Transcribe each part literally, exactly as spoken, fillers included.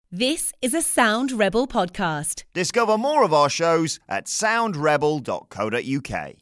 This is a Sound Rebel podcast. Discover more of our shows at sound rebel dot co dot uk.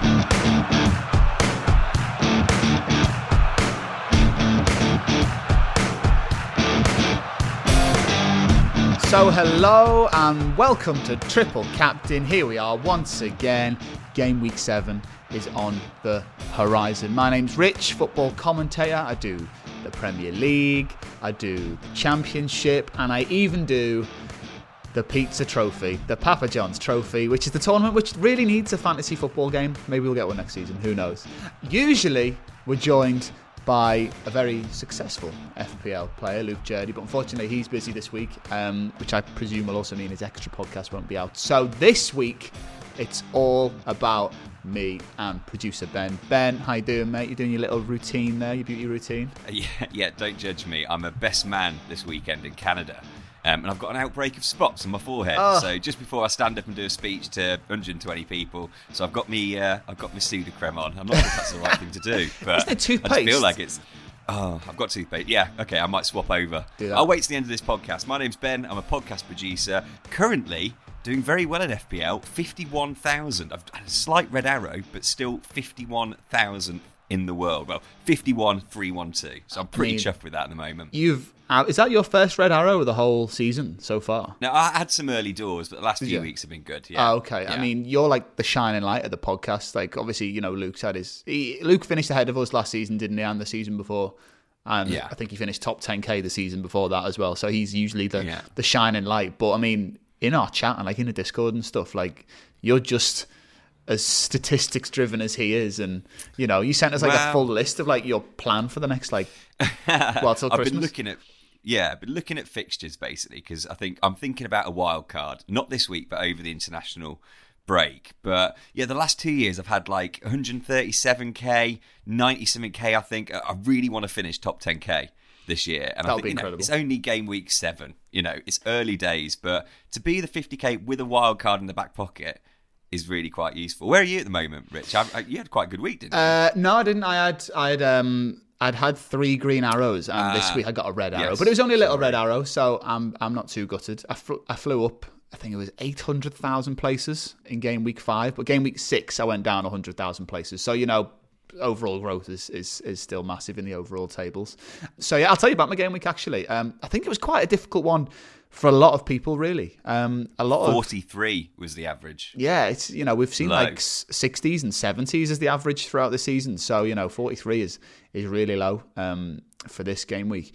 So hello and welcome to Triple Captain. Here we are once again. Game week seven is on the horizon. My name's Rich, football commentator. I do the Premier League, I do the Championship, and I even do the Pizza Trophy, the Papa John's Trophy, which is the tournament which really needs a fantasy football game. Maybe we'll get one next season, who knows. Usually we're joined by a very successful F P L player, Luke Jurdy, but unfortunately he's busy this week, um, which I presume will also mean his extra podcast won't be out. So this week, it's all about me and producer Ben. Ben, how you doing, mate? You doing your little routine there, your beauty routine? Yeah, yeah, don't judge me. I'm a best man this weekend in Canada. Um, and I've got an outbreak of spots on my forehead. Oh. So just before I stand up and do a speech to one hundred twenty people, so I've got me, uh, I've got my Sudocrem on. I'm not sure if that's the right thing to do, but Isn't it toothpaste? I just feel like it's. Oh, I've got toothpaste. Yeah, okay, I might swap over. Do that. I'll wait to the end of this podcast. My name's Ben. I'm a podcast producer. Currently doing very well in F P L. fifty-one thousand. I've had a slight red arrow, but still fifty-one thousand in the world. Well, fifty-one three one two. So I'm pretty I mean, chuffed with that at the moment. You've uh, is that your first red arrow of the whole season so far? Now, I had some early doors, but the last Did few you? weeks have been good. Yeah. Oh, okay. Yeah. I mean, you're like the shining light of the podcast. Like, obviously, you know, Luke's had his... He, Luke finished ahead of us last season, didn't he? And the season before. And Yeah. I think he finished top ten K the season before that as well. So he's usually the, Yeah. the shining light. But, I mean, in our chat and, like, in the Discord and stuff, like, you're just as statistics-driven as he is. And, you know, you sent us, like, a Well- full list of, like, your plan for the next, like... well, till I've Christmas. been looking at yeah, I've been looking at fixtures basically because I think I'm thinking about a wild card, not this week, but over the international break. But yeah, the last two years I've had like one hundred thirty-seven K, ninety something K. I think I really want to finish top ten K this year, and That'll I think be you know, incredible. it's only game week seven. You know, it's early days, but to be the fifty K with a wild card in the back pocket is really quite useful. Where are you at the moment, Rich? I, I, you had quite a good week, didn't you? Uh, no, I didn't. I had, I had, um, I'd had three green arrows, and Ah, this week I got a red arrow, yes, but it was only a little sorry. red arrow, so I'm, I'm not too gutted. I, fl- I flew up. I think it was eight hundred thousand places in game week five, but game week six I went down one hundred thousand places. So you know, overall growth is, is is still massive in the overall tables. So yeah, I'll tell you about my game week actually. Um, I think it was quite a difficult one for a lot of people, really. Um, a lot of forty-three was the average. yeah, it's you know we've seen Low. like s- sixties and seventies as the average throughout the season. So you know forty-three is is really low um, for this game week.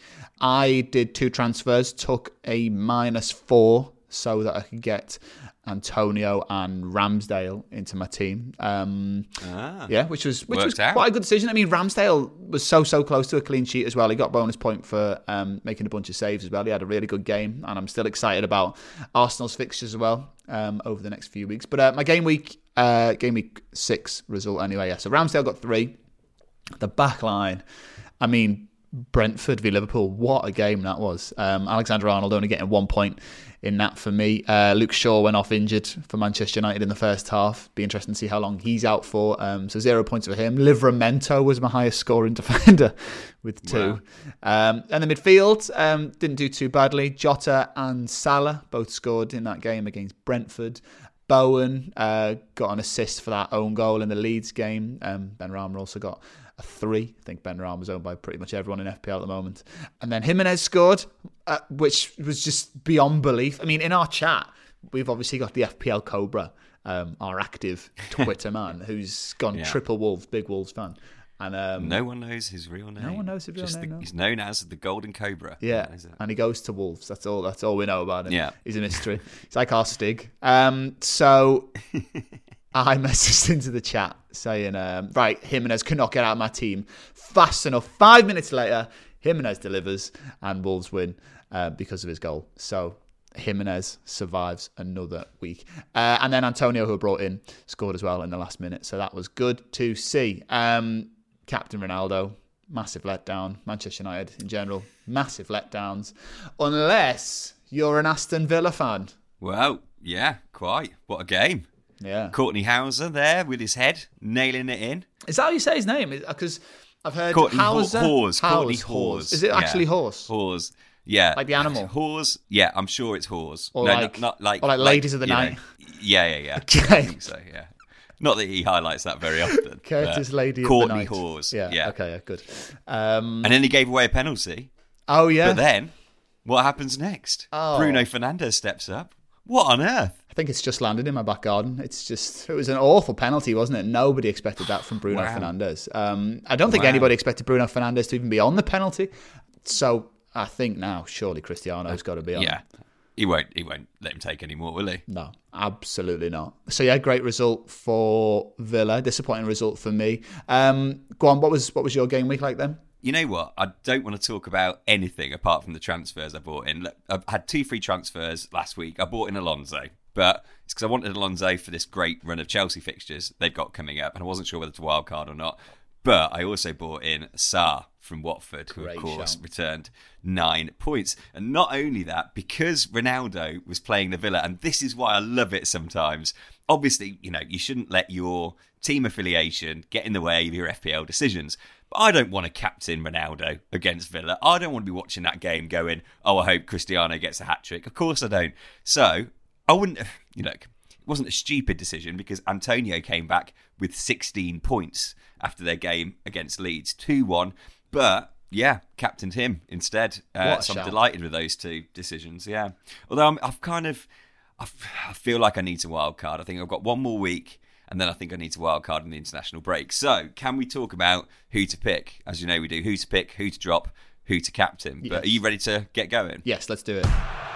I did two transfers, took a minus four so that I could get Antonio and Ramsdale into my team. Um, Ah. yeah, which was which Worked was out. quite a good decision. I mean, Ramsdale was so so close to a clean sheet as well. He got bonus point for um, making a bunch of saves as well. He had a really good game, and I'm still excited about Arsenal's fixtures as well um, over the next few weeks. But uh, my game week, uh, game week six result anyway. Yeah, so Ramsdale got three. The back line, I mean, Brentford v Liverpool, what a game that was. Um, Alexander Arnold only getting one point in that for me. Uh, Luke Shaw went off injured for Manchester United in the first half. Be interesting to see how long he's out for. Um, so zero points for him. Livramento was my highest scoring defender with two. Wow. Um, and the midfield um, didn't do too badly. Jota and Salah both scored in that game against Brentford. Bowen uh, got an assist for that own goal in the Leeds game. Um, Ben Rama also got a three. I think Ben Rama was owned by pretty much everyone in F P L at the moment. And then Jimenez scored, uh, which was just beyond belief. I mean, in our chat, we've obviously got the F P L Cobra, um, our active Twitter man, who's gone Yeah. triple Wolves, big Wolves fan. And um, No one knows his real name. one knows his real Just name, the- no. He's known as the Golden Cobra. yeah, That is it. and he goes to Wolves. That's all. That's all we know about him. Yeah. He's a mystery. It's like our Stig. Um, so I messaged into the chat saying, um, right, Jimenez cannot get out of my team fast enough. Five minutes later, Jimenez delivers and Wolves win uh, because of his goal. So Jimenez survives another week. Uh, and then Antonio, who I brought in, scored as well in the last minute. So that was good to see. Um, Captain Ronaldo, massive letdown. Manchester United in general, massive letdowns. Unless you're an Aston Villa fan. Well, yeah, quite. What a game. Yeah. Courtney Hauser there with his head, nailing it in. Is that how you say his name? Because I've heard Courtney Hauser. Hawes. Courtney Hawes, Hawes. Is it actually Yeah. Horse? Hawes. Yeah. Like the animal? Whores? Yeah, I'm sure it's whores. Or no, like, not, not like... or like ladies of the you know, night? Yeah, yeah, yeah. Okay. I think so, yeah. Not that he highlights that very often. Curtis Lady of Courtney the Night. Whores. Yeah, yeah. okay, yeah, good. Um, And then he gave away a penalty. oh, yeah? But then, what happens next? Oh. Bruno Fernandes steps up. What on earth? I think it's just landed in my back garden. It's just, it was an awful penalty, wasn't it? Nobody expected that from Bruno Wow. Fernandes. Um, I don't think Wow. anybody expected Bruno Fernandes to even be on the penalty. So I think now, surely Cristiano's got to be on. Yeah. He won't He won't let him take any more, will he? No, absolutely not. So yeah, great result for Villa. Disappointing result for me. Um, go on, what was what was your game week like then? You know what? I don't want to talk about anything apart from the transfers I bought in. Look, I had two free transfers last week. I bought in Alonso, but it's because I wanted Alonso for this great run of Chelsea fixtures they've got coming up, and I wasn't sure whether to wildcard or not. But I also bought in Sarr from Watford, who Great of course shout. returned nine points. And not only that, because Ronaldo was playing the Villa, and this is why I love it sometimes. Obviously, you know, you shouldn't let your team affiliation get in the way of your F P L decisions. But I don't want to captain Ronaldo against Villa. I don't want to be watching that game going, oh, I hope Cristiano gets a hat-trick. Of course I don't. So, I wouldn't, you know, it wasn't a stupid decision because Antonio came back with sixteen points after their game against Leeds, two one. But, yeah, captained him instead. Uh, What a so I'm shout. delighted with those two decisions, yeah. Although I'm, I've kind of, I've, I feel like I need to wildcard. I think I've got one more week. And then I think I need to wildcard in the international break. So, can we talk about who to pick? As you know, we do who to pick, who to drop, who to captain. But Yes. are you ready to get going? Yes, let's do it.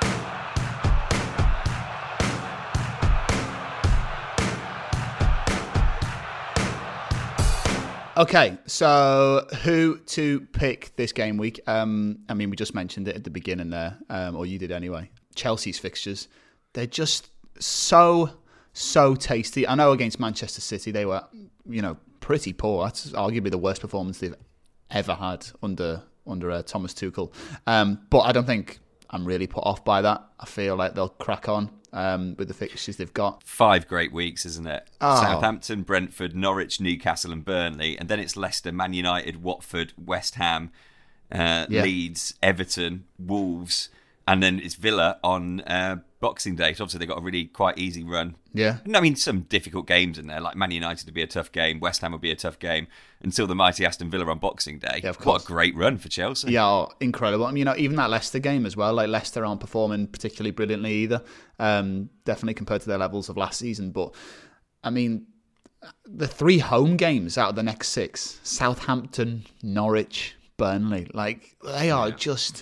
Okay, so who to pick this game week? Um, I mean, we just mentioned it at the beginning there, um, or you did anyway. Chelsea's fixtures, they're just so, so tasty. I know against Manchester City, they were, you know, pretty poor. That's arguably the worst performance they've ever had under under uh, Thomas Tuchel. Um, but I don't think I'm really put off by that. I feel like they'll crack on um, with the fixtures they've got. Five great weeks, isn't it? Oh. Southampton, Brentford, Norwich, Newcastle and Burnley. And then it's Leicester, Man United, Watford, West Ham, uh, Yeah. Leeds, Everton, Wolves. And then it's Villa on uh, Boxing Day. So obviously they've got a really quite easy run. Yeah. I mean, some difficult games in there. Like Man United would be a tough game. West Ham would be a tough game until the mighty Aston Villa on Boxing Day. Yeah, of What course. a great run for Chelsea. Yeah, oh, incredible. I mean, you know, even that Leicester game as well. Like Leicester aren't performing particularly brilliantly either. Um, definitely compared to their levels of last season. But I mean, the three home games out of the next six: Southampton, Norwich, Burnley. Like they are just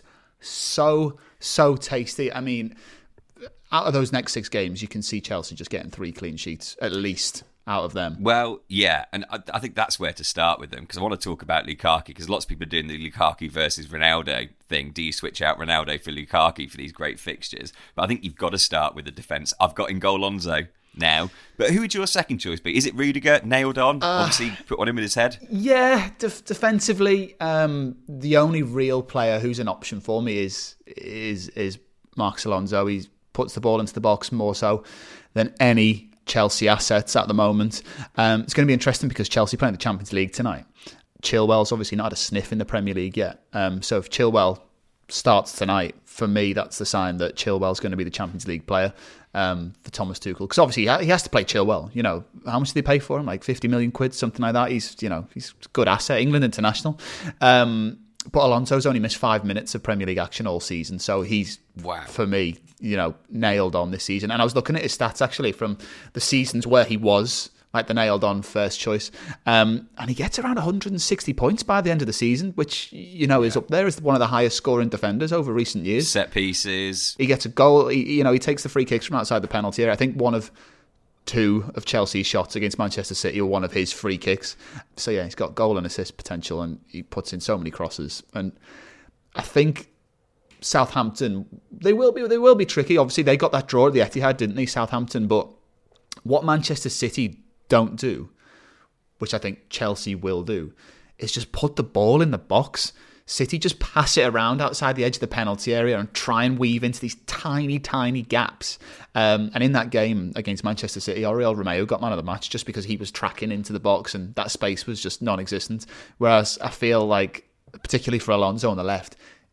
so so tasty. I mean, out of those next six games, you can see Chelsea just getting three clean sheets at least out of them. Well, yeah, and I, I think that's where to start with them because I want to talk about Lukaku because lots of people are doing the Lukaku versus Ronaldo thing. Do you switch out Ronaldo for Lukaku for these great fixtures? But I think you've got to start with the defence. I've got in goal Alonso now, but who would your second choice be? Is it Rudiger? Nailed on? Uh, Obviously, put one in with his head. Yeah, def- defensively, um, the only real player who's an option for me is is is Marcos Alonso. He puts the ball into the box more so than any Chelsea assets at the moment. Um, it's going to be interesting because Chelsea playing the Champions League tonight. Chilwell's obviously not had a sniff in the Premier League yet. Um, so if Chilwell starts tonight, for me, that's the sign that Chilwell's going to be the Champions League player um, for Thomas Tuchel. Because obviously he, ha- he has to play Chilwell. You know, how much did they pay for him? Like fifty million quid, something like that. He's, you know, he's a good asset, England international. Um, but Alonso's only missed five minutes of Premier League action all season. So he's, Wow. for me, you know, nailed on this season. And I was looking at his stats actually from the seasons where he was like the nailed on first choice. Um, and he gets around one hundred sixty points by the end of the season, which, you know, is up there as one of the highest scoring defenders over recent years. Set pieces. He gets a goal. He, you know, he takes the free kicks from outside the penalty area. I think one of two of Chelsea's shots against Manchester City were one of his free kicks. So yeah, he's got goal and assist potential, and he puts in so many crosses. And I think Southampton, they will be they will be tricky. Obviously, they got that draw at the Etihad, didn't they, Southampton? But what Manchester City don't do, which I think Chelsea will do, is just put the ball in the box. City just pass it around outside the edge of the penalty area and try and weave into these tiny, tiny gaps. Um, and in that game against Manchester City, Oriol Romeu got man of the match just because he was tracking into the box and that space was just non-existent. Whereas I feel like, particularly for Alonso on the left,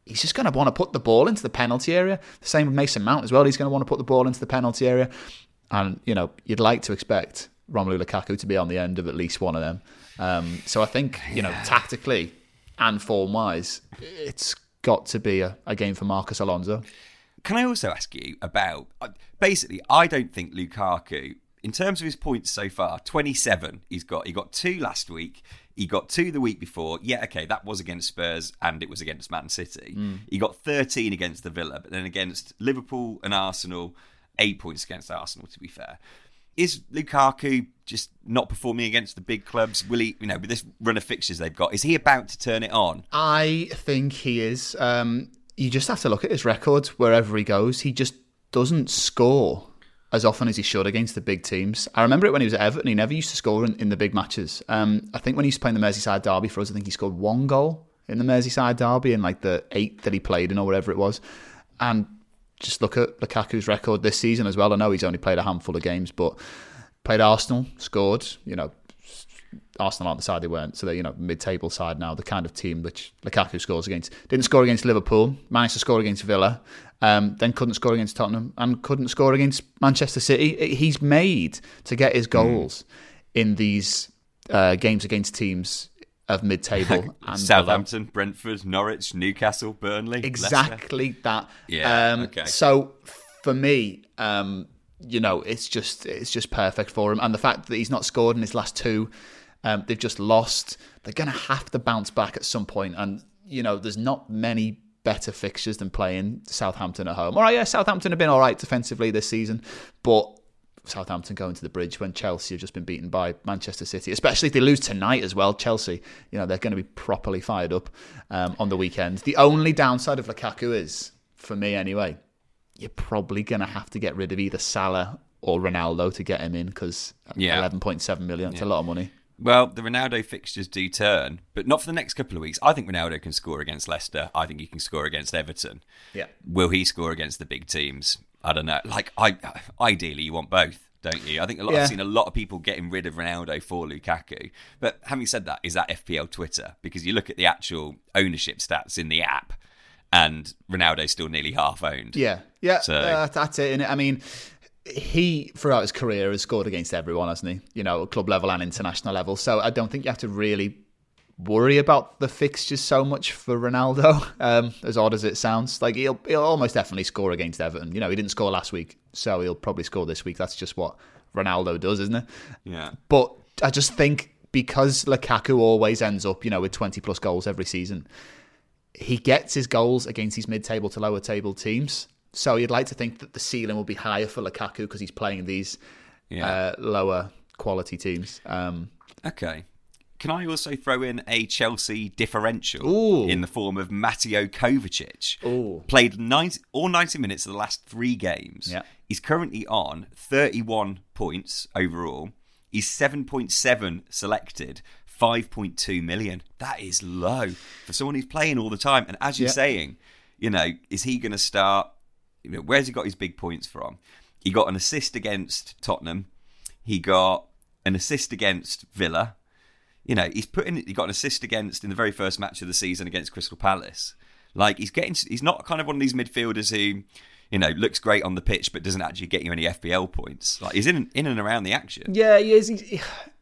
he's just going to want to put the ball into the penalty area. The same with Mason Mount as well. He's going to want to put the ball into the penalty area. And, you know, you'd like to expect Romelu Lukaku to be on the end of at least one of them. Um, so I think, you know, yeah. tactically and form-wise, it's got to be a, a game for Marcos Alonso. Can I also ask you about... Basically, I don't think Lukaku, in terms of his points so far, twenty-seven he's got. He got two last week. He got two the week before. Yeah, okay, that was against Spurs and it was against Man City. Mm. He got thirteen against the Villa, but then against Liverpool and Arsenal, eight points against Arsenal, to be fair. Is Lukaku just not performing against the big clubs? Will he, you know, with this run of fixtures they've got, is he about to turn it on? I think he is. Um, you just have to look at his record wherever he goes. He just doesn't score as often as he should against the big teams. I remember it when he was at Everton. He never used to score in, in the big matches. Um, I think when he used to play in the Merseyside derby for us, I think he scored one goal in the Merseyside derby in like the eight that he played in or whatever it was. And just look at Lukaku's record this season as well. I know he's only played a handful of games, but played Arsenal, scored. You know, Arsenal aren't the side they weren't, so they're, you know, mid-table side now, the kind of team which Lukaku scores against. Didn't score against Liverpool, managed to score against Villa, um, then couldn't score against Tottenham, and couldn't score against Manchester City. He's made to get his goals mm. in these uh, games against teams of mid-table. and Southampton, below. Brentford, Norwich, Newcastle, Burnley, Exactly Leicester. that. Yeah, um, okay. So for me, um, you know, it's just it's just perfect for him. And the fact that he's not scored in his last two, um, they've just lost. They're going to have to bounce back at some point. And, you know, there's not many better fixtures than playing Southampton at home. All right, yeah, Southampton have been all right defensively this season, but Southampton going to the bridge when Chelsea have just been beaten by Manchester City, especially if they lose tonight as well. Chelsea, you know, they're going to be properly fired up um, on the weekend. The only downside of Lukaku is, for me anyway, you're probably going to have to get rid of either Salah or Ronaldo to get him in, because yeah. eleven point seven million, it's yeah. a lot of money. Well, the Ronaldo fixtures do turn, but not for the next couple of weeks. I think Ronaldo can score against Leicester. I think he can score against Everton. Yeah. Will he score against the big teams? I don't know. Like, I ideally, you want both, don't you? I think a lot, yeah. I've seen a lot of people getting rid of Ronaldo for Lukaku. But having said that, is that F P L Twitter? Because you look at the actual ownership stats in the app, and Ronaldo's still nearly half owned. Yeah, yeah, so, uh, that's it. I mean, he, throughout his career, has scored against everyone, hasn't he? You know, club level and international level. So I don't think you have to really worry about the fixtures so much for Ronaldo, um, as odd as it sounds. Like, he'll, he'll almost definitely score against Everton. You know, he didn't score last week, so he'll probably score this week. That's just what Ronaldo does, isn't it? Yeah. But I just think because Lukaku always ends up, you know, with twenty plus goals every season, he gets his goals against these mid-table to lower table teams. So you'd like to think that the ceiling will be higher for Lukaku because he's playing these yeah. uh, lower quality teams. Um, okay. Can I also throw in a Chelsea differential Ooh. in the form of Mateo Kovacic? Ooh. Played ninety, all ninety minutes of the last three games. Yeah. He's currently on thirty-one points overall. He's seven point seven selected, five point two million. That is low for someone who's playing all the time. And as you're yeah. saying, you know, is he going to start? You know, where's he got his big points from? He got an assist against Tottenham. He got an assist against Villa. You know, he's putting. He got an assist against in the very first match of the season against Crystal Palace. Like, he's getting. He's not kind of one of these midfielders who, you know, looks great on the pitch but doesn't actually get you any F P L points. Like, he's in in and around the action. Yeah, he is. He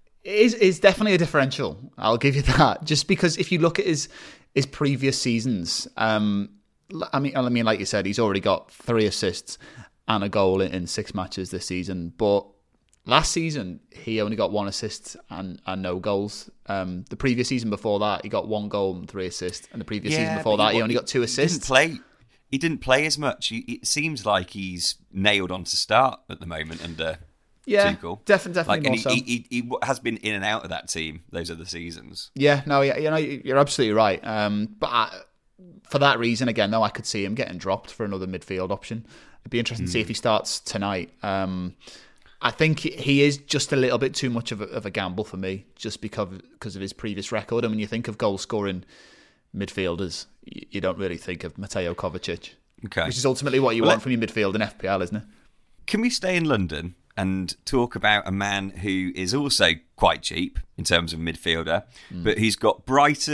is is definitely a differential. I'll give you that. Just because if you look at his his previous seasons, um, I mean, I mean, like you said, he's already got three assists and a goal in, in six matches this season. But last season, he only got one assist and, and no goals. Um, the previous season before that, he got one goal and three assists. And the previous yeah, season before that, he, he only got two assists. He didn't play, he didn't play as much. He, it seems like he's nailed on to start at the moment under yeah, Tuchel. Definitely, definitely like, more he, so. He, he, he has been in and out of that team those other seasons. Yeah, no, yeah, you know, you're absolutely right. Um, but I, for that reason, again, though, I could see him getting dropped for another midfield option. It'd be interesting mm. to see if he starts tonight. Um, I think he is just a little bit too much of a, of a gamble for me, just because because of his previous record. And when you think of goal-scoring midfielders, you, you don't really think of Mateo Kovacic, okay. which is ultimately what you well, want from your midfield in F P L, isn't it? Can we stay in London and talk about a man who is also quite cheap in terms of midfielder, mm. but he's got Brighton,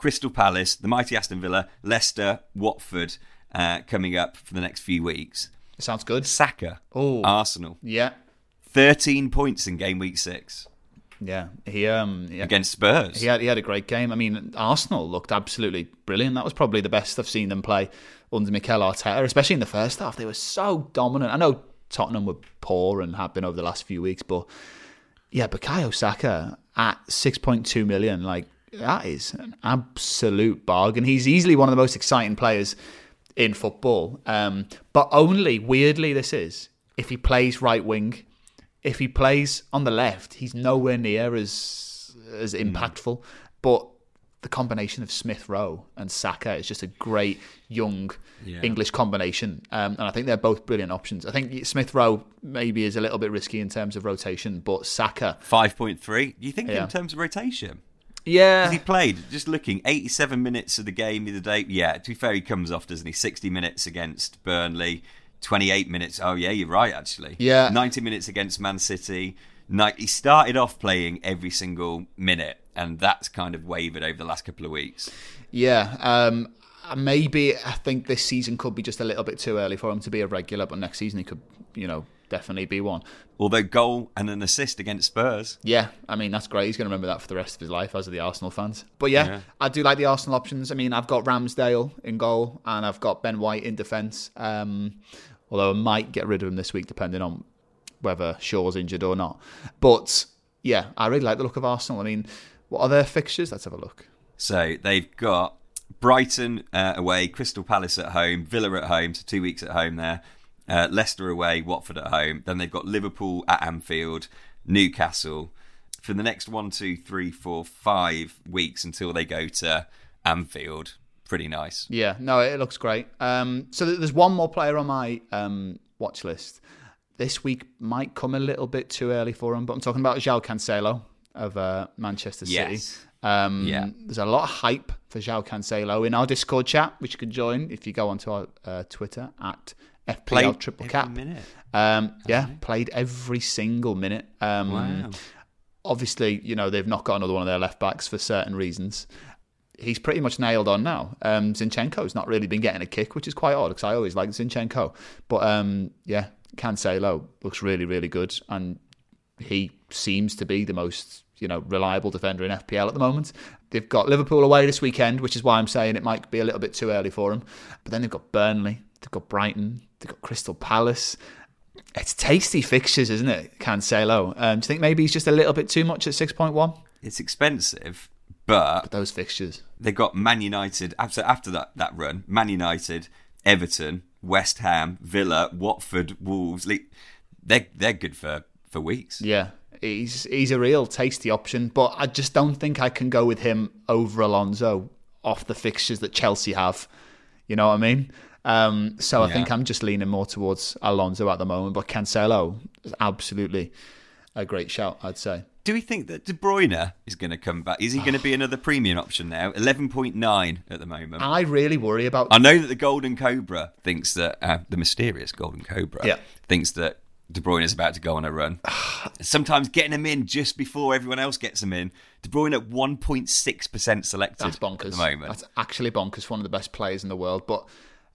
Crystal Palace, the mighty Aston Villa, Leicester, Watford uh, coming up for the next few weeks. Sounds good. Saka, Oh, Arsenal, yeah, thirteen points in game week six yeah. He um yeah. against Spurs. He had he had a great game. I mean, Arsenal looked absolutely brilliant. That was probably the best I've seen them play under Mikel Arteta, especially in the first half. They were so dominant. I know Tottenham were poor and have been over the last few weeks, but yeah, Bukayo Saka at six point two million, like that is an absolute bargain. He's easily one of the most exciting players in football, um, but only, weirdly, this is if he plays right wing. If he plays on the left, he's nowhere near as as impactful. Mm. But the combination of Smith Rowe and Saka is just a great young yeah. English combination, um, and I think they're both brilliant options. I think Smith Rowe maybe is a little bit risky in terms of rotation, but Saka five point three. You think yeah. in terms of rotation? Yeah. Because he played, just looking, eighty-seven minutes of the game the other day. Yeah, to be fair, he comes off, doesn't he? sixty minutes against Burnley, twenty-eight minutes. Oh, yeah, you're right, actually. Yeah. ninety minutes against Man City. He started off playing every single minute, and that's kind of wavered over the last couple of weeks. Yeah. Um, maybe I think this season could be just a little bit too early for him to be a regular, but next season he could, you know, definitely be one. Although goal and an assist against Spurs. Yeah, I mean, that's great. He's going to remember that for the rest of his life, as are the Arsenal fans. But yeah, yeah. I do like the Arsenal options. I mean, I've got Ramsdale in goal and I've got Ben White in defence. Um, although I might get rid of him this week, depending on whether Shaw's injured or not. But yeah, I really like the look of Arsenal. I mean, what are their fixtures? Let's have a look. So they've got Brighton uh, away, Crystal Palace at home, Villa at home, so two weeks at home there. Uh, Leicester away, Watford at home. Then they've got Liverpool at Anfield, Newcastle for the next one, two, three, four, five weeks until they go to Anfield. Pretty nice. Yeah, no, it looks great. Um, so there's one more player on my um, watch list. This week might come a little bit too early for him, but I'm talking about João Cancelo of uh, Manchester City. Yes. Um, yeah. There's a lot of hype for João Cancelo in our Discord chat, which you can join if you go onto our uh, Twitter at F P L Played Triple every Cap. minute. Um, yeah, it? played every single minute. Um, wow. Obviously, you know, they've not got another one of their left backs for certain reasons. He's pretty much nailed on now. Um, Zinchenko's not really been getting a kick, which is quite odd because I always liked Zinchenko. But um, yeah, Cancelo looks really, really good, and he seems to be the most, you know, reliable defender in F P L at the moment. They've got Liverpool away this weekend, which is why I'm saying it might be a little bit too early for him. But then they've got Burnley, they've got Brighton, they've got Crystal Palace. It's tasty fixtures, isn't it, Cancelo? Um, do you think maybe he's just a little bit too much at six point one? It's expensive, but, But those fixtures. they've got Man United, after, after that, that run, Man United, Everton, West Ham, Villa, Watford, Wolves. They're, they're good for, for weeks. Yeah, he's he's a real tasty option, but I just don't think I can go with him over Alonso off the fixtures that Chelsea have. You know what I mean? Um, so I Yeah. think I'm just leaning more towards Alonso at the moment, but Cancelo is absolutely a great shout, I'd say. Do we think that De Bruyne is going to come back? Is he going to be another premium option now? eleven point nine at the moment. I really worry about... I know that the Golden Cobra thinks that, uh, the mysterious Golden Cobra, Yeah. thinks that De Bruyne is about to go on a run. Sometimes getting him in just before everyone else gets him in. De Bruyne at one point six percent selected That's bonkers. at the moment. That's actually bonkers for one of the best players in the world. But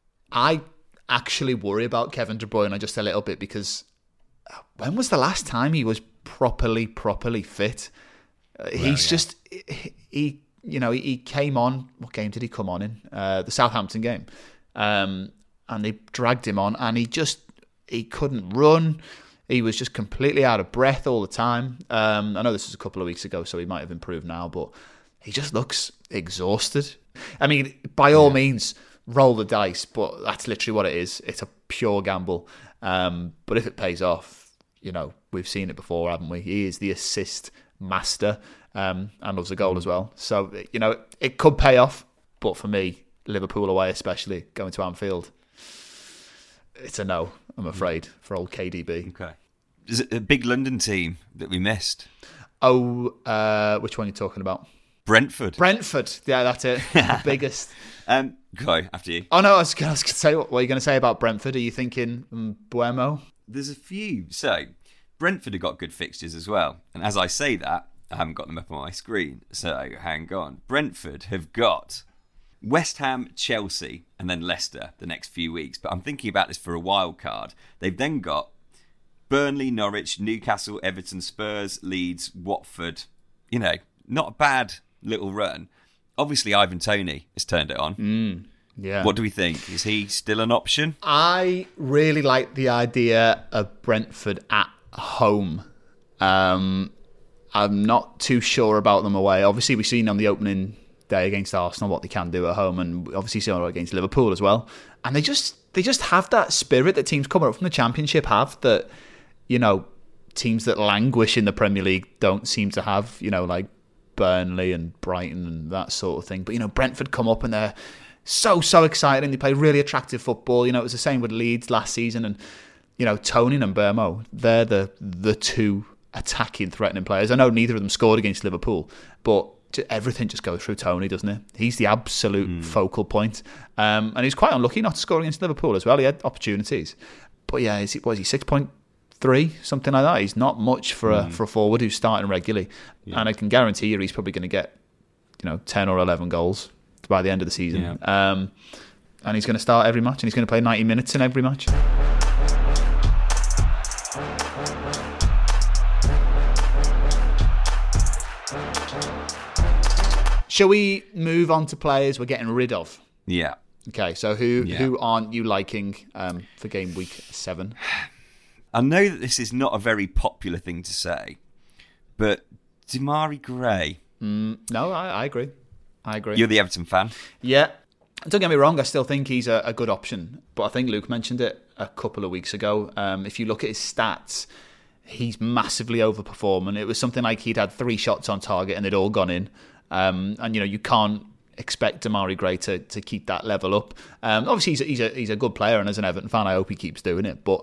I actually worry about Kevin De Bruyne just a little bit because when was the last time he was properly, properly fit? Uh, he's yeah. just, he, he, you know, he came on, what game did he come on in? Uh, the Southampton game. Um, and they dragged him on and he just, he couldn't run. He was just completely out of breath all the time. Um, I know this was a couple of weeks ago, so he might have improved now, but he just looks exhausted. I mean, by all yeah. means, roll the dice, but that's literally what it is. It's a pure gamble. Um, but if it pays off, you know, we've seen it before, haven't we? He is the assist master um, and loves a goal as well. So, you know, it could pay off, but for me, Liverpool away especially, going to Anfield, it's a no, I'm afraid, for old K D B. Okay. Is it a big London team that we missed? Oh, uh, which one are you talking about? Brentford. Brentford. Yeah, that's it. The biggest. Um, go, after you. Oh, no, I was going to say, what are you going to say about Brentford? Are you thinking um, Buemo? There's a few. So, Brentford have got good fixtures as well. And as I say that, I haven't got them up on my screen, so hang on. Brentford have got West Ham, Chelsea, and then Leicester the next few weeks. But I'm thinking about this for a wild card. They've then got Burnley, Norwich, Newcastle, Everton, Spurs, Leeds, Watford. You know, not a bad little run. Obviously, Ivan Toney has turned it on. Mm, yeah. What do we think? Is he still an option? I really like the idea of Brentford at home. Um, I'm not too sure about them away. Obviously, we've seen on the opening day against Arsenal what they can do at home, and we obviously saw it against Liverpool as well. And they just they just have that spirit that teams coming up from the Championship have, that, you know, teams that languish in the Premier League don't seem to have, you know, like Burnley and Brighton and that sort of thing. But, you know, Brentford come up and they're so, so exciting. They play really attractive football. You know, it was the same with Leeds last season. And, you know, Toney and Burmo, they're the the two attacking, threatening players. I know neither of them scored against Liverpool, but everything just goes through Toney, doesn't it? He's the absolute mm. focal point. Um, and he's quite unlucky not to score against Liverpool as well. He had opportunities. But yeah, is he, what is he, six point three? Something like that. He's not much for mm. a for a forward who's starting regularly. Yeah. And I can guarantee you he's probably going to get, you know, ten or eleven goals by the end of the season. Yeah. Um, and he's going to start every match, and he's going to play ninety minutes in every match. Shall we move on to players we're getting rid of? Yeah. Okay, so who yeah. who aren't you liking um, for game week seven? I know that this is not a very popular thing to say, but Demarai Gray. Mm, no, I, I agree. I agree. You're the Everton fan? Yeah. Don't get me wrong, I still think he's a, a good option, but I think Luke mentioned it a couple of weeks ago. Um, if you look at his stats, he's massively overperforming. It was something like he'd had three shots on target and they'd all gone in. Um, and, you know, you can't expect Demarai Gray to, to keep that level up. Um, obviously, he's a, he's, a, he's a good player, and as an Everton fan, I hope he keeps doing it. But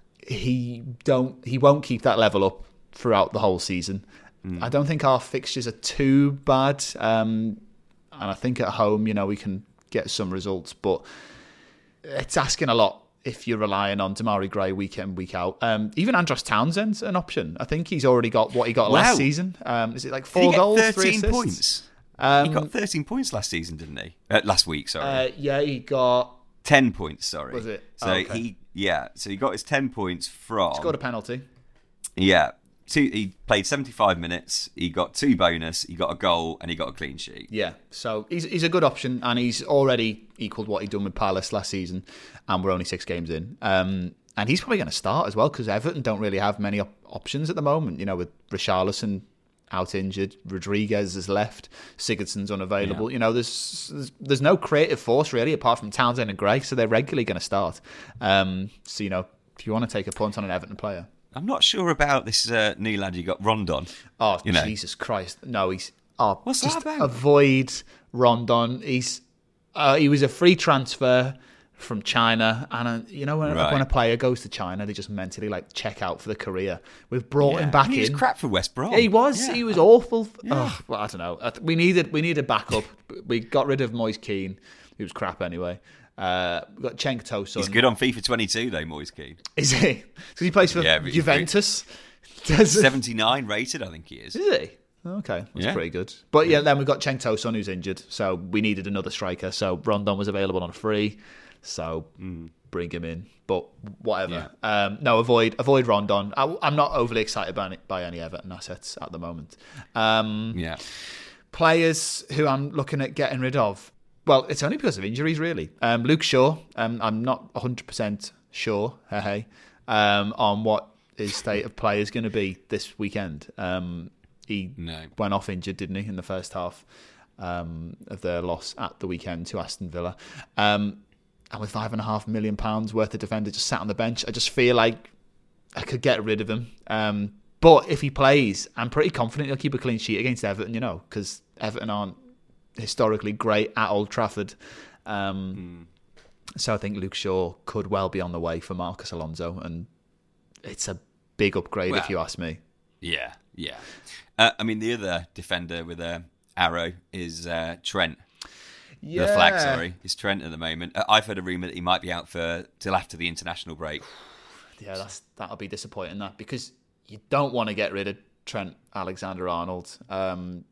he don't he won't keep that level up throughout the whole season. Mm. I don't think our fixtures are too bad. Um, and I think at home, you know, we can get some results. But it's asking a lot if you're relying on Demarai Gray week in, week out. Um, even Andros Townsend's an option. I think he's already got what he got wow. last season. Um, is it like four Did he goals, get thirteen three assists? Points? Um, he got thirteen points last season, didn't he? Uh, last week, sorry. Uh, yeah, he got ten points. Sorry, was it? So oh, okay. he, yeah, so he got his ten points from. Scored a penalty. Yeah, two. He played seventy-five minutes. He got two bonus. He got a goal, and he got a clean sheet. Yeah, so he's he's a good option, and he's already equalled what he'd done with Palace last season, and we're only six games in. Um, and he's probably going to start as well because Everton don't really have many op- options at the moment. You know, with Richarlison out injured, Rodriguez has left, Sigurdsson's unavailable. Yeah. You know, there's, there's there's no creative force really apart from Townsend and Gray, so they're regularly going to start. Um, so you know, if you want to take a punt on an Everton player. I'm not sure about this uh, new lad you got, Rondon. Oh, you know. Jesus Christ. No, he's... Oh, What's just that about? Avoid Rondon. He's uh, He was a free transfer from China. And, uh, you know, when, right. when a player goes to China, they just mentally, like, check out for the career. We've brought yeah. him back I mean, in. He was crap for West Brom. Yeah, he was. Yeah. He was awful. Yeah. Oh, well, I don't know. We needed, we needed backup. We got rid of Moise Keane. He was crap anyway. Uh, we've got Cenk Tosun. He's good on FIFA twenty-two, though, Moise Keane. Is he? Because he plays for yeah, Juventus. seventy-nine rated, I think he is. Is he? Okay, that's yeah. pretty good. But yeah, then we've got Cenk Tosun who's injured, so we needed another striker. So Rondon was available on a free, so mm. bring him in. But whatever. Yeah. Um, no, avoid avoid Rondon. I, I'm not overly excited by any, by any Everton assets at the moment. Um, yeah. Players who I'm looking at getting rid of. Well, it's only because of injuries, really. Um, Luke Shaw, um, I'm not one hundred percent sure, hey, hey, um, on what his state of play is going to be this weekend. Um, he no. went off injured, didn't he, in the first half um, of their loss at the weekend to Aston Villa. Um, and with five and a half million pounds worth of defender just sat on the bench, I just feel like I could get rid of him. Um, but if he plays, I'm pretty confident he'll keep a clean sheet against Everton, you know, because Everton aren't historically great at Old Trafford. Um, mm. So I think Luke Shaw could well be on the way for Marcus Alonso, and it's a big upgrade well, if you ask me. Yeah, yeah. Uh, I mean, the other defender with a arrow is uh, Trent. Yeah. The flag, sorry, is Trent at the moment. Uh, I've heard a rumour that he might be out for till after the international break. Yeah, that's that'll be disappointing, that, because you don't want to get rid of Trent Alexander-Arnold. Um,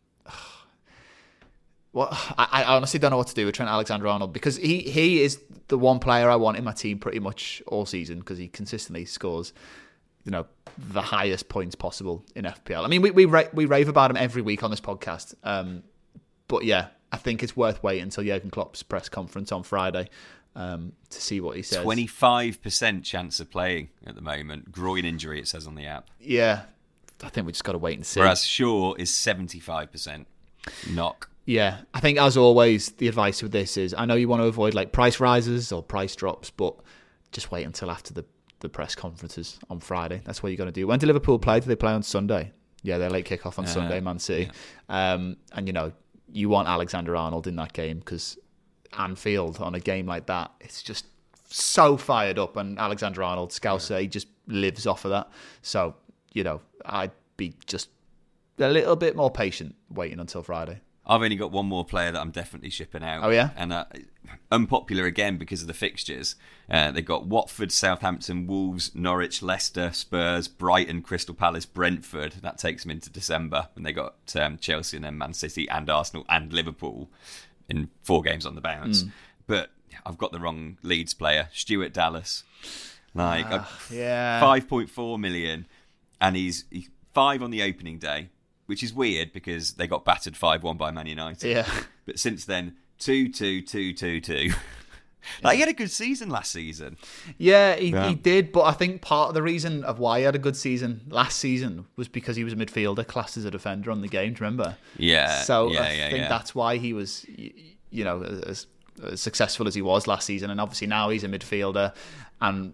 well, I, I honestly don't know what to do with Trent Alexander-Arnold because he, he is the one player I want in my team pretty much all season because he consistently scores, you know, the highest points possible in F P L. I mean, we we ra- we rave about him every week on this podcast. Um, but yeah, I think it's worth waiting until Jurgen Klopp's press conference on Friday um, to see what he says. twenty-five percent chance of playing at the moment. Groin injury, it says on the app. Yeah, I think we just got to wait and see. Whereas Shaw is seventy-five percent knock. Yeah, I think as always, the advice with this is I know you want to avoid like price rises or price drops, but just wait until after the, the press conferences on Friday. That's what you're going to do. When do Liverpool play? Do they play on Sunday? Yeah, they're late kick-off on uh, Sunday, Man City. Yeah. Um, and, you know, you want Alexander-Arnold in that game because Anfield on a game like that, it's just so fired up. And Alexander-Arnold, Scouser, he just lives off of that. So, you know, I'd be just a little bit more patient waiting until Friday. I've only got one more player that I'm definitely shipping out. Oh, yeah? And uh, unpopular again because of the fixtures. Uh, they've got Watford, Southampton, Wolves, Norwich, Leicester, Spurs, Brighton, Crystal Palace, Brentford. That takes them into December. And they got um, Chelsea and then Man City and Arsenal and Liverpool in four games on the bounce. Mm. But I've got the wrong Leeds player, Stuart Dallas. Like, uh, yeah. five point four million. And he's, he's five on the opening day. Which is weird because they got battered five one by Man United. Yeah. But since then, two two, two two, two Like, he had a good season last season. Yeah he, yeah, he did. But I think part of the reason of why he had a good season last season was because he was a midfielder classed as a defender on the game, do you remember? Yeah. So yeah, I yeah, think yeah. that's why he was, you know, as, as successful as he was last season. And obviously now he's a midfielder. And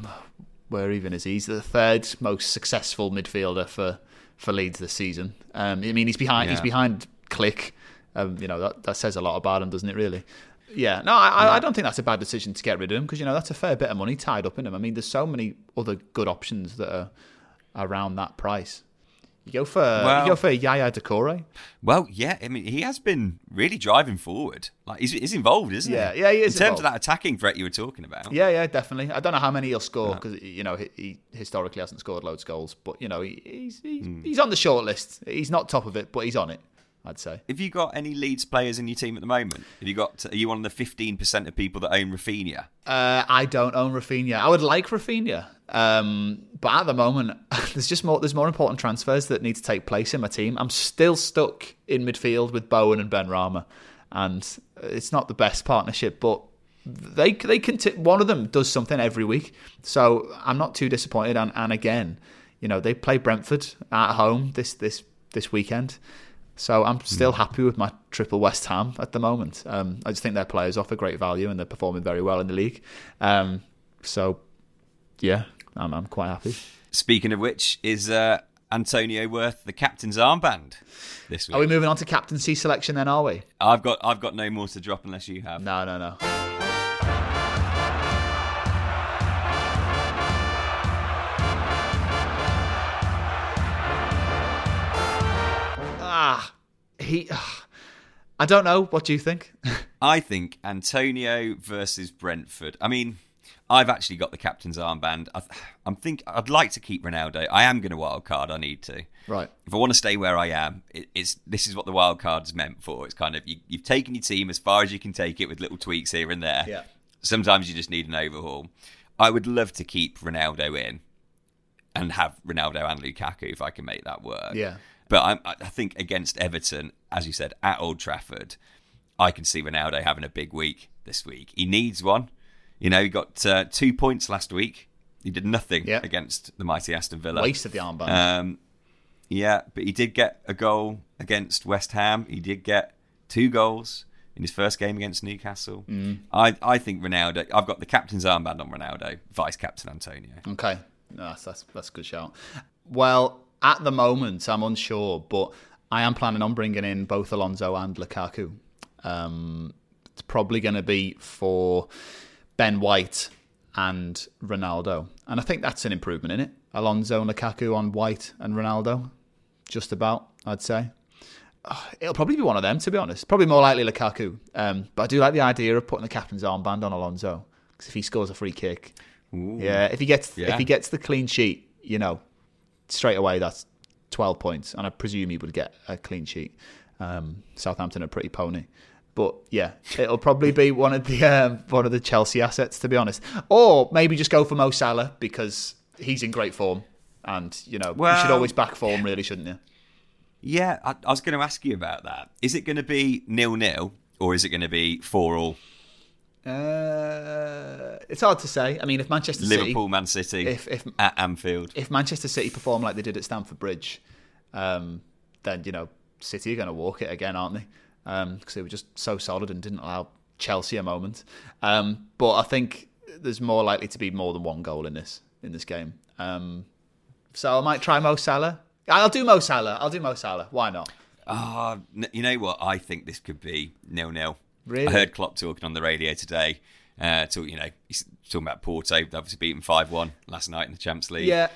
where even is he? He's the third most successful midfielder for... for Leeds this season. Um, I mean, he's behind. Yeah. He's behind Click. Um, you know that, that says a lot about him, doesn't it? Really. Yeah. No, I, yeah. I don't think that's a bad decision to get rid of him because you know that's a fair bit of money tied up in him. I mean, there's so many other good options that are around that price. You go for well, you go for Yaya Doucouré. Well, yeah. I mean, he has been really driving forward. Like he's, he's involved, isn't yeah, he? Yeah, yeah, he is. In terms involved. of that attacking threat you were talking about. Yeah, yeah, definitely. I don't know how many he'll score because yeah. you know he, he historically hasn't scored loads of goals, but you know he, he's he's, mm. he's on the short list. He's not top of it, but he's on it. I'd say. Have you got any Leeds players in your team at the moment? Have you got? Are you one of the fifteen percent of people that own Rafinha? Uh, I don't own Rafinha. I would like Rafinha, um, but at the moment, there's just more. There's more important transfers that need to take place in my team. I'm still stuck in midfield with Bowen and Benrahma, and it's not the best partnership, but they they can. T- one of them does something every week, so I'm not too disappointed. And, and again, you know, they play Brentford at home this this this weekend. So I'm still happy with my triple West Ham at the moment. Um, I just think their players offer great value and they're performing very well in the league. Um, so, yeah, I'm, I'm quite happy. Speaking of which, is uh, Antonio worth the captain's armband this week? Are we moving on to captaincy selection then, are we? I've got I've got no more to drop unless you have. No, no, no. Ah, he. Uh, I don't know. What do you think? I think Antonio versus Brentford. I mean, I've actually got the captain's armband. I, I'm think I'd like to keep Ronaldo. I am going to wild card. I need to. Right. If I want to stay where I am, it, it's this is what the wild card's meant for. It's kind of you, you've taken your team as far as you can take it with little tweaks here and there. Yeah. Sometimes you just need an overhaul. I would love to keep Ronaldo in and have Ronaldo and Lukaku if I can make that work. Yeah. But I'm, I think against Everton, as you said, at Old Trafford, I can see Ronaldo having a big week this week. He needs one. You know, he got uh, two points last week. He did nothing yeah. against the mighty Aston Villa. Wasted the armband. Um, yeah, but he did get a goal against West Ham. He did get two goals in his first game against Newcastle. Mm. I, I think Ronaldo... I've got the captain's armband on Ronaldo, vice-captain Antonio. Okay. No, that's, that's, that's a good shout. Well... At the moment, I'm unsure, but I am planning on bringing in both Alonso and Lukaku. Um, it's probably going to be for Ben White and Ronaldo. And I think that's an improvement in it. Alonso and Lukaku on White and Ronaldo. Just about, I'd say. Oh, it'll probably be one of them, to be honest. Probably more likely Lukaku. Um, but I do like the idea of putting the captain's armband on Alonso. Because if he scores a free kick... Ooh. Yeah, if he gets yeah. if he gets the clean sheet, you know... straight away, that's twelve points, and I presume he would get a clean sheet. Um, Southampton are pretty pony. But yeah, it'll probably be one of the um, one of the Chelsea assets, to be honest. Or maybe just go for Mo Salah because he's in great form, and you know well, you should always back form, really, shouldn't you? Yeah, I, I was going to ask you about that. Is it going to be nil-nil or is it going to be four all? Uh, it's hard to say. I mean, if Manchester City, Liverpool, Man City, if, if at Anfield, if Manchester City perform like they did at Stamford Bridge, um, then you know City are going to walk it again, aren't they? Because um, they were just so solid and didn't allow Chelsea a moment. Um, but I think there's more likely to be more than one goal in this in this game. Um, so I might try Mo Salah. I'll do Mo Salah. I'll do Mo Salah. Why not? Uh, you know what? I think this could be nil-nil. Really? I heard Klopp talking on the radio today. Uh, talk, you know, he's talking about Porto. They obviously beat him five one last night in the Champions League. Yeah.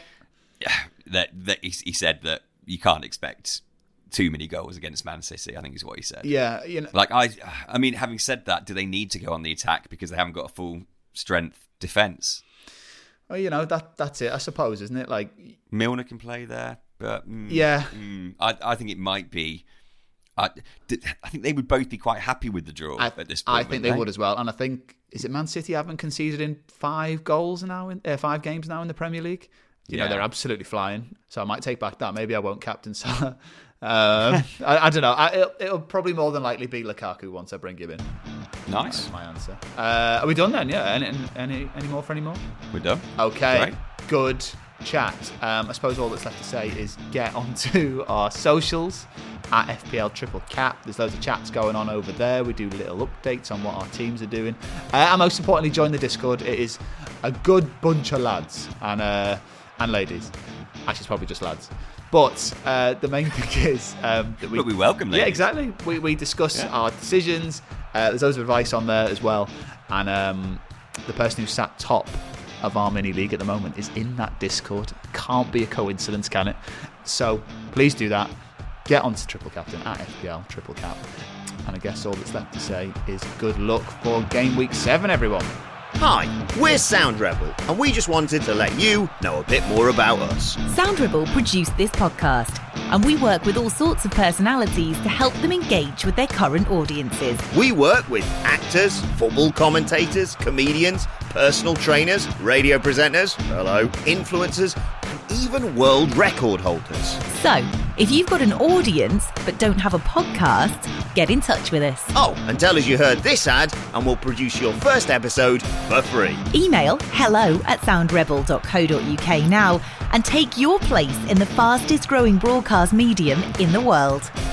That, that he, he said that you can't expect too many goals against Man City, I think is what he said. Yeah, you know, like I, I mean, having said that, do they need to go on the attack because they haven't got a full strength defence? Well, you know that that's it, I suppose, isn't it? Like Milner can play there, but mm, yeah, mm, I, I think it might be. I, I think they would both be quite happy with the draw I, at this point. I think they, they would as well, and I think is it Man City haven't conceded in five goals now in uh, five games now in the Premier League. You yeah. know they're absolutely flying, so I might take back that. Maybe I won't captain Salah. Um, I, I don't know. I, it'll, it'll probably more than likely be Lukaku once I bring him in. Nice. That's my answer. Uh, are we done then? Yeah. Any, any any more for any more? We're done. Okay. Great. Good chat. Um, I suppose all that's left to say is get onto our socials at F P L Triple Cap. There's loads of chats going on over there. We do little updates on what our teams are doing, uh, and most importantly, join the Discord. It is a good bunch of lads and uh, and ladies. Actually, it's probably just lads. But uh, the main thing is um, that we, but we welcome them. Yeah, exactly. We we discuss yeah. our decisions. Uh, there's loads of advice on there as well. And um, the person who sat top of our mini league at the moment is in that Discord. Can't be a coincidence, can it? So please do that. Get onto Triple Captain at F P L Triple Cap. And I guess all that's left to say is good luck for game week seven, everyone. Hi, we're Sound Rebel, and we just wanted to let you know a bit more about us. Sound Rebel produced this podcast, and we work with all sorts of personalities to help them engage with their current audiences. We work with actors, football commentators, comedians, personal trainers, radio presenters, hello, influencers, and even world record holders. So, if you've got an audience but don't have a podcast, get in touch with us. Oh, and tell us you heard this ad and we'll produce your first episode for free. Email hello at soundrebel dot co dot uk now and take your place in the fastest growing broadcast medium in the world.